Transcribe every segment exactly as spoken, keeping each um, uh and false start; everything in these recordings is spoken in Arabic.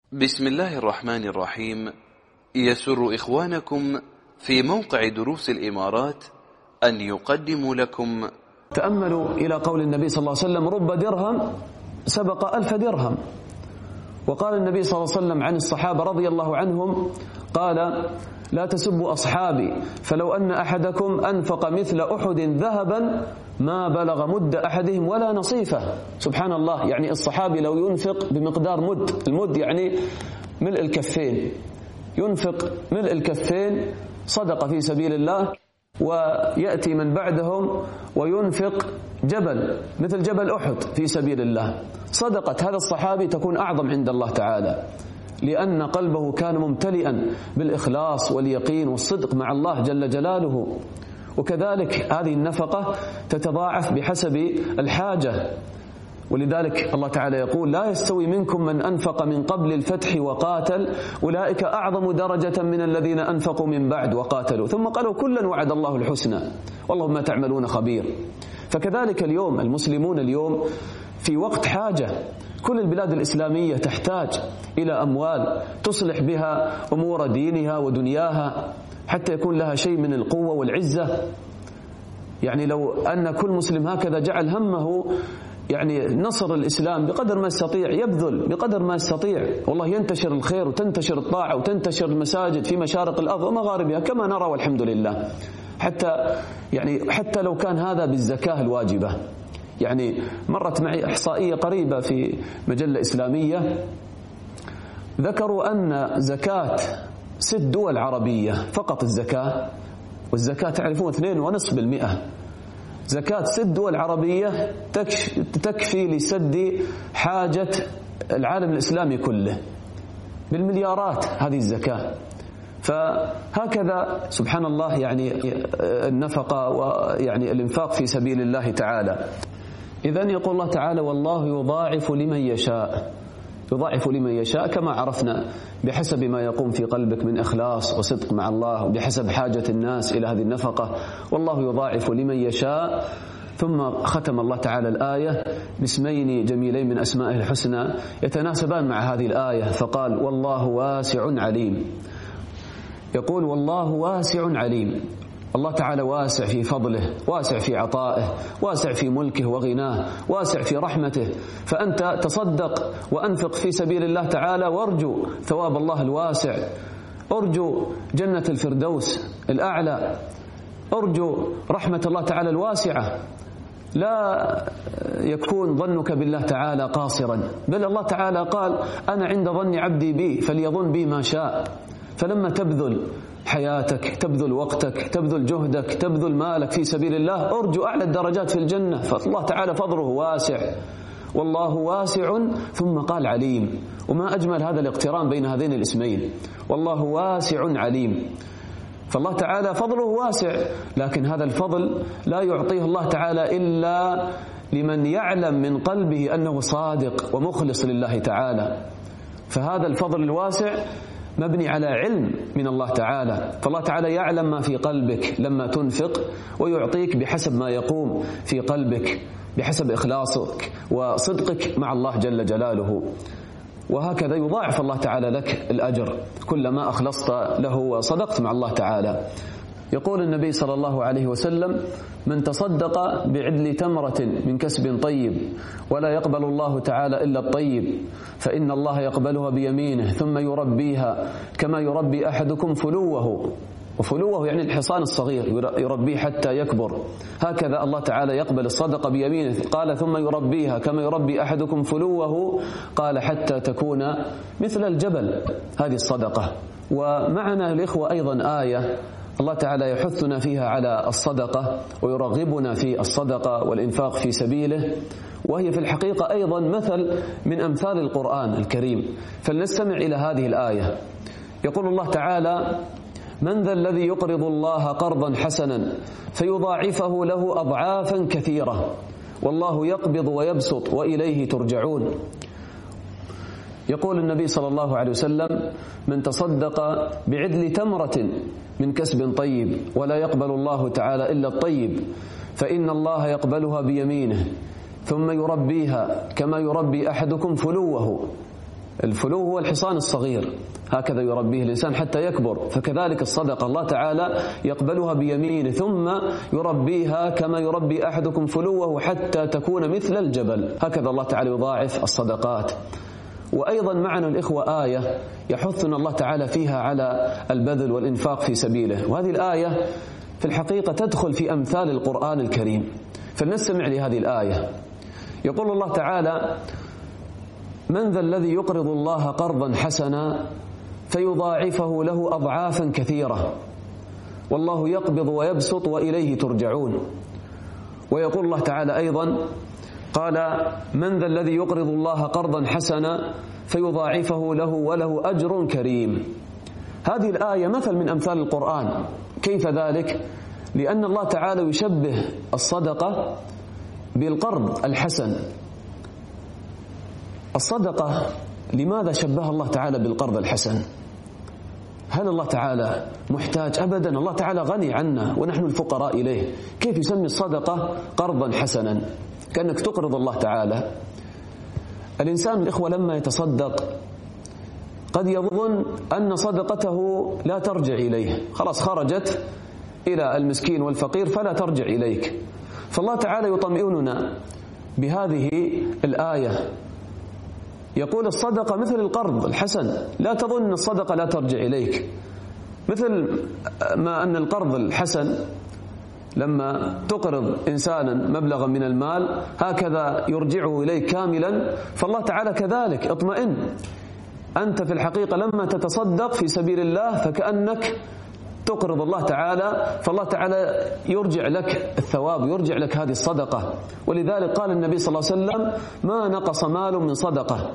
بسم الله الرحمن الرحيم. يسر إخوانكم في موقع دروس الإمارات أن يقدموا لكم. تأملوا إلى قول النبي صلى الله عليه وسلم: رب درهم سبق ألف درهم. وقال النبي صلى الله عليه وسلم عن الصحابة رضي الله عنهم قال: لا تسبوا أصحابي، فلو أن أحدكم أنفق مثل أحد ذهبا ما بلغ مد أحدهم ولا نصيفه. سبحان الله، يعني الصحابي لو ينفق بمقدار مد، المد يعني ملء الكفين، ينفق ملء الكفين صدقة في سبيل الله، ويأتي من بعدهم وينفق جبل مثل جبل أحد في سبيل الله، صدقة هذا الصحابي تكون أعظم عند الله تعالى، لأن قلبه كان ممتلئا بالإخلاص واليقين والصدق مع الله جل جلاله. وكذلك هذه النفقة تتضاعف بحسب الحاجة، ولذلك الله تعالى يقول: لا يستوي منكم من أنفق من قبل الفتح وقاتل أولئك أعظم درجة من الذين أنفقوا من بعد وقاتلوا. ثم قالوا: كلا وعد الله الحسنى والله ما تعملون خبير. فكذلك اليوم المسلمون اليوم في وقت حاجة، كل البلاد الإسلامية تحتاج إلى أموال تصلح بها أمور دينها ودنياها حتى يكون لها شيء من القوة والعزة. يعني لو أن كل مسلم هكذا جعل همه يعني نصر الإسلام بقدر ما يستطيع، يبذل بقدر ما يستطيع، والله ينتشر الخير وتنتشر الطاعة وتنتشر المساجد في مشارق الأرض ومغاربها كما نرى والحمد لله. حتى يعني حتى لو كان هذا بالزكاة الواجبة. يعني مرت معي إحصائية قريبة في مجلة إسلامية، ذكروا أن زكاة ست دول عربية فقط، الزكاة والزكاة تعرفون اثنين ونصف بالمئة، زكاة ست دول عربية تكفي لسد حاجة العالم الإسلامي كله بالمليارات هذه الزكاة. فهكذا سبحان الله يعني النفقة ويعني الإنفاق في سبيل الله تعالى. إذن يقول الله تعالى: والله يضاعف لمن يشاء، يضاعف لمن يشاء كما عرفنا بحسب ما يقوم في قلبك من إخلاص وصدق مع الله، وبحسب حاجة الناس إلى هذه النفقة. والله يضاعف لمن يشاء. ثم ختم الله تعالى الآية باسمين جميلين من أسمائه الحسنى يتناسبان مع هذه الآية، فقال: والله واسع عليم. يقول: والله واسع عليم. الله تعالى واسع في فضله، واسع في عطائه، واسع في ملكه وغناه، واسع في رحمته. فأنت تصدق وأنفق في سبيل الله تعالى وارجو ثواب الله الواسع، ارجو جنة الفردوس الأعلى، ارجو رحمة الله تعالى الواسعة. لا يكون ظنك بالله تعالى قاصرا، بل الله تعالى قال: أنا عند ظن عبدي بي فليظن بي ما شاء. فلما تبذل حياتك، تبذل وقتك، تبذل جهدك، تبذل مالك في سبيل الله، أرجو أعلى الدرجات في الجنة. فالله تعالى فضله واسع، والله واسع ثم قال عليم. وما أجمل هذا الاقتران بين هذين الاسمين، والله واسع عليم. فالله تعالى فضله واسع، لكن هذا الفضل لا يعطيه الله تعالى إلا لمن يعلم من قلبه أنه صادق ومخلص لله تعالى. فهذا الفضل الواسع مبني على علم من الله تعالى، فالله تعالى يعلم ما في قلبك لما تنفق ويعطيك بحسب ما يقوم في قلبك، بحسب إخلاصك وصدقك مع الله جل جلاله. وهكذا يضاعف الله تعالى لك الأجر كلما أخلصت له وصدقت مع الله تعالى. يقول النبي صلى الله عليه وسلم: من تصدق بعدل تمرة من كسب طيب ولا يقبل الله تعالى إلا الطيب فإن الله يقبلها بيمينه ثم يربيها كما يربي أحدكم فلوه. وفلوه يعني الحصان الصغير، يربيه حتى يكبر. هكذا الله تعالى يقبل الصدقة بيمينه. قال: ثم يربيها كما يربي أحدكم فلوه، قال: حتى تكون مثل الجبل. هذه الصدقة. ومعنا الإخوة أيضا آية الله تعالى يحثنا فيها على الصدقة ويرغبنا في الصدقة والإنفاق في سبيله، وهي في الحقيقة أيضا مثل من أمثال القرآن الكريم. فلنستمع إلى هذه الآية. يقول الله تعالى: من ذا الذي يقرض الله قرضا حسنا فيضاعفه له أضعافا كثيرة والله يقبض ويبسط وإليه ترجعون. يقول النبي صلى الله عليه وسلم: من تصدق بعدل تمرة من كسب طيب ولا يقبل الله تعالى إلا الطيب فإن الله يقبلها بيمينه ثم يربيها كما يربي أحدكم فلوه. الفلو هو الحصان الصغير، هكذا يربيه الإنسان حتى يكبر، فكذلك الصدقة الله تعالى يقبلها بيمينه ثم يربيها كما يربي أحدكم فلوه حتى تكون مثل الجبل، هكذا الله تعالى يضاعف الصدقات. وأيضا معنا الإخوة آية يحثنا الله تعالى فيها على البذل والإنفاق في سبيله، وهذه الآية في الحقيقة تدخل في أمثال القرآن الكريم، فلنستمع لهذه الآية. يقول الله تعالى: من ذا الذي يقرض الله قرضا حسنا فيضاعفه له أضعافا كثيرة والله يقبض ويبسط وإليه ترجعون. ويقول الله تعالى أيضا قال: من ذا الذي يقرض الله قرضا حسنا فيضاعفه له وله أجر كريم. هذه الآية مثل من أمثال القرآن. كيف ذلك؟ لأن الله تعالى يشبه الصدقة بالقرض الحسن. الصدقة لماذا شبه الله تعالى بالقرض الحسن؟ هل الله تعالى محتاج؟ أبدا، الله تعالى غني عنا ونحن الفقراء إليه. كيف يسمي الصدقة قرضا حسنا؟ كأنك تقرض الله تعالى. الإنسان الإخوة لما يتصدق قد يظن أن صدقته لا ترجع إليه، خلاص خرجت إلى المسكين والفقير فلا ترجع إليك. فالله تعالى يطمئننا بهذه الآية، يقول الصدقة مثل القرض الحسن، لا تظن الصدقة لا ترجع إليك، مثل ما أن القرض الحسن لما تقرض إنسانا مبلغا من المال هكذا يرجعه إليك كاملا، فالله تعالى كذلك. اطمئن، أنت في الحقيقة لما تتصدق في سبيل الله فكأنك تقرض الله تعالى، فالله تعالى يرجع لك الثواب، يرجع لك هذه الصدقة. ولذلك قال النبي صلى الله عليه وسلم: ما نقص مال من صدقة.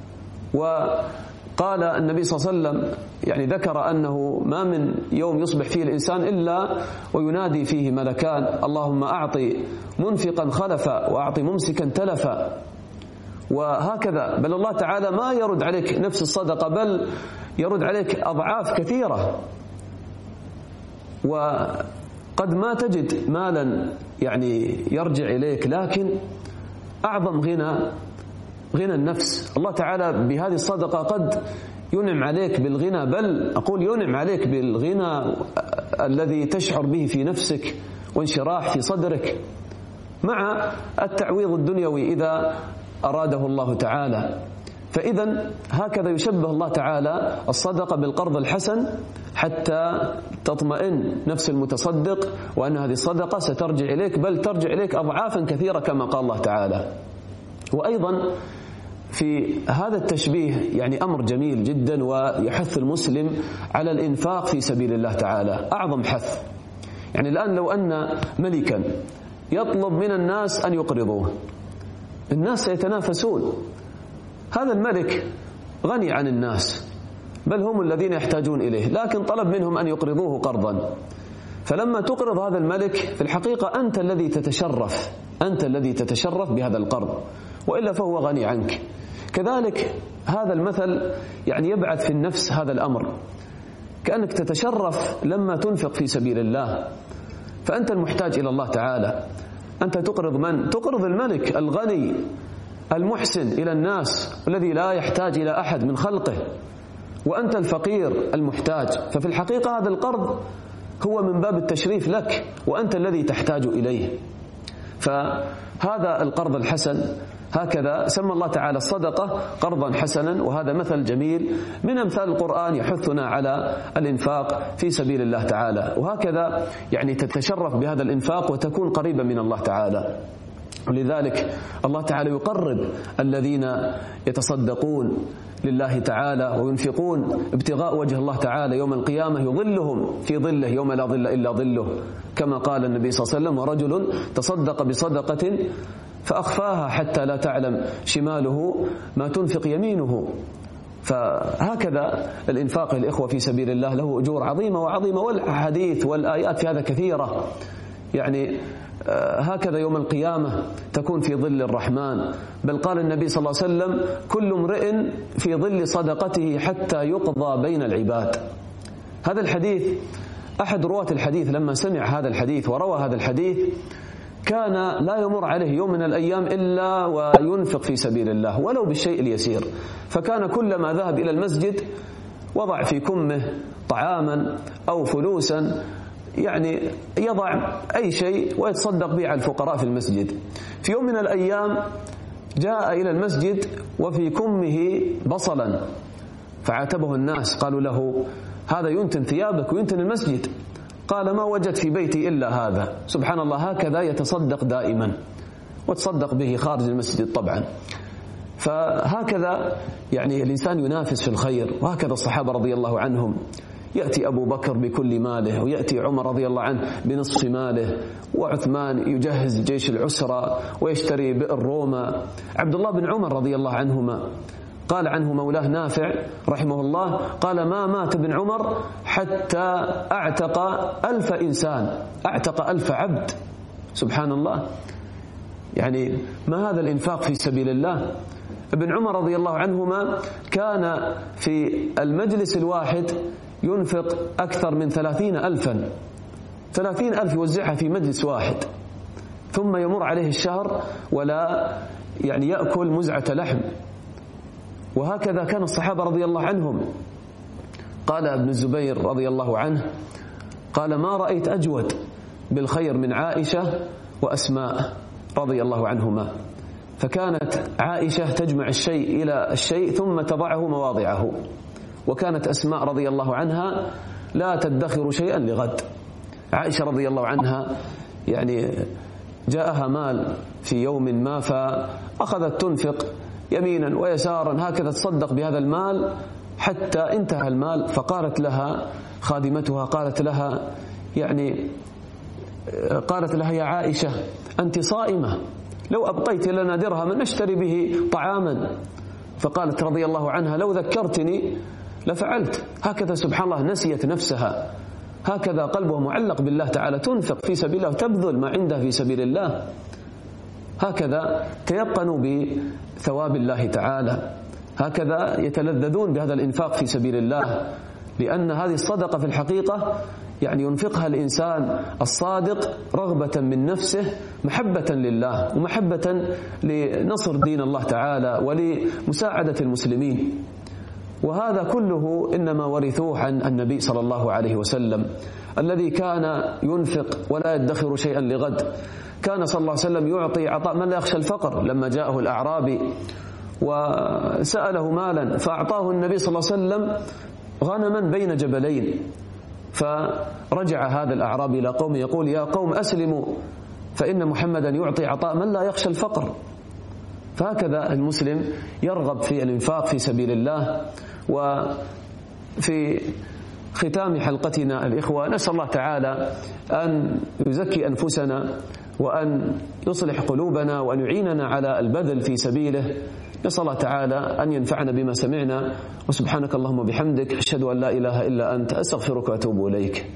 وقال النبي صلى الله عليه وسلم يعني ذكر أنه ما من يوم يصبح فيه الإنسان إلا وينادي فيه ملكان: اللهم أعطي منفقا خلفا وأعطي ممسكا تلفا. وهكذا، بل الله تعالى ما يرد عليك نفس الصدقة، بل يرد عليك أضعاف كثيرة. وقد ما تجد مالا يعني يرجع إليك، لكن أعظم غنى غنى النفس. الله تعالى بهذه الصدقة قد ينعم عليك بالغنى، بل أقول ينعم عليك بالغنى الذي تشعر به في نفسك وانشراح في صدرك، مع التعويض الدنيوي إذا أراده الله تعالى. فإذا هكذا يشبه الله تعالى الصدقة بالقرض الحسن حتى تطمئن نفس المتصدق وأن هذه الصدقة سترجع إليك، بل ترجع إليك أضعافا كثيرة كما قال الله تعالى. وأيضا في هذا التشبيه يعني أمر جميل جدا، ويحث المسلم على الإنفاق في سبيل الله تعالى أعظم حث. يعني الآن لو أن ملكا يطلب من الناس أن يقرضوه، الناس سيتنافسون. هذا الملك غني عن الناس، بل هم الذين يحتاجون إليه، لكن طلب منهم أن يقرضوه قرضا. فلما تقرض هذا الملك في الحقيقة أنت الذي تتشرف، أنت الذي تتشرف بهذا القرض، وإلا فهو غني عنك. كذلك هذا المثل يعني يبعث في النفس هذا الأمر، كأنك تتشرف لما تنفق في سبيل الله، فأنت المحتاج إلى الله تعالى. أنت تقرض من؟ تقرض الملك الغني المحسن إلى الناس الذي لا يحتاج إلى أحد من خلقه، وأنت الفقير المحتاج. ففي الحقيقة هذا القرض هو من باب التشريف لك، وأنت الذي تحتاج إليه. فهذا القرض الحسن هكذا سمى الله تعالى الصدقة قرضا حسنا، وهذا مثل جميل من أمثال القرآن يحثنا على الإنفاق في سبيل الله تعالى. وهكذا يعني تتشرف بهذا الإنفاق وتكون قريبا من الله تعالى. ولذلك الله تعالى يقرب الذين يتصدقون لله تعالى وينفقون ابتغاء وجه الله تعالى يوم القيامة، يظلهم في ظله يوم لا ظل إلا ظله، كما قال النبي صلى الله عليه وسلم: ورجل تصدق بصدقة فأخفاها حتى لا تعلم شماله ما تنفق يمينه. فهكذا الإنفاق الإخوة في سبيل الله له أجور عظيمة وعظيمة، والحديث والآيات في هذا كثيرة. يعني هكذا يوم القيامة تكون في ظل الرحمن، بل قال النبي صلى الله عليه وسلم: كل امرئ في ظل صدقته حتى يقضى بين العباد. هذا الحديث أحد رواة الحديث لما سمع هذا الحديث وروى هذا الحديث كان لا يمر عليه يوم من الأيام إلا وينفق في سبيل الله ولو بالشيء اليسير. فكان كلما ذهب إلى المسجد وضع في كمه طعاما أو فلوسا، يعني يضع أي شيء ويتصدق به على الفقراء في المسجد. في يوم من الأيام جاء إلى المسجد وفي كمه بصلا، فعاتبه الناس، قالوا له: هذا ينتن ثيابك وينتن المسجد. قال: ما وجدت في بيتي إلا هذا. سبحان الله، هكذا يتصدق دائما، وتصدق به خارج المسجد طبعا. فهكذا يعني الإنسان ينافس في الخير، وهكذا الصحابة رضي الله عنهم. يأتي أبو بكر بكل ماله، ويأتي عمر رضي الله عنه بنصف ماله، وعثمان يجهز جيش العسرة ويشتري بئر روما. عبد الله بن عمر رضي الله عنهما قال عنه مولاه نافع رحمه الله، قال: ما مات ابن عمر حتى أعتق ألف إنسان، أعتق ألف عبد. سبحان الله، يعني ما هذا الإنفاق في سبيل الله. ابن عمر رضي الله عنهما كان في المجلس الواحد ينفق أكثر من ثلاثين ألفا، ثلاثين ألف يوزعها في مجلس واحد، ثم يمر عليه الشهر ولا يعني يأكل مزعة لحم. وهكذا كان الصحابة رضي الله عنهم. قال ابن الزبير رضي الله عنه، قال: ما رأيت أجود بالخير من عائشة وأسماء رضي الله عنهما. فكانت عائشة تجمع الشيء إلى الشيء ثم تضعه مواضعه، وكانت أسماء رضي الله عنها لا تدخر شيئا لغد. عائشة رضي الله عنها يعني جاءها مال في يوم ما، فأخذت تنفق يمينا ويسارا هكذا تصدق بهذا المال حتى انتهى المال. فقالت لها خادمتها، قالت لها يعني قالت لها: يا عائشة، أنت صائمة، لو أبقيت لنا درهما نشتري به طعاما. فقالت رضي الله عنها: لو ذكرتني لفعلت. هكذا سبحان الله نسيت نفسها، هكذا قلبها معلق بالله تعالى، تنفق في سبيل الله وتبذل ما عندها في سبيل الله. هكذا تيقنوا بثواب الله تعالى، هكذا يتلذذون بهذا الإنفاق في سبيل الله، لأن هذه الصدقة في الحقيقة يعني ينفقها الإنسان الصادق رغبة من نفسه، محبة لله ومحبة لنصر دين الله تعالى ولمساعدة المسلمين. وهذا كله إنما ورثوه عن النبي صلى الله عليه وسلم، الذي كان ينفق ولا يدخر شيئا لغد. كان صلى الله عليه وسلم يعطي عطاء من لا يخشى الفقر. لما جاءه الأعرابي وسأله مالا فأعطاه النبي صلى الله عليه وسلم غنما بين جبلين، فرجع هذا الأعرابي إلى قومه يقول: يا قوم أسلموا فإن محمدا يعطي عطاء من لا يخشى الفقر. فهكذا المسلم يرغب في الإنفاق في سبيل الله. وفي ختام حلقتنا الإخوة، نسأل الله تعالى أن يزكي أنفسنا وأن يصلح قلوبنا وأن يعيننا على البذل في سبيله. نسأل الله تعالى أن ينفعنا بما سمعنا، وسبحانك اللهم وبحمدك، أشهد أن لا إله إلا أنت، أستغفرك وأتوب إليك.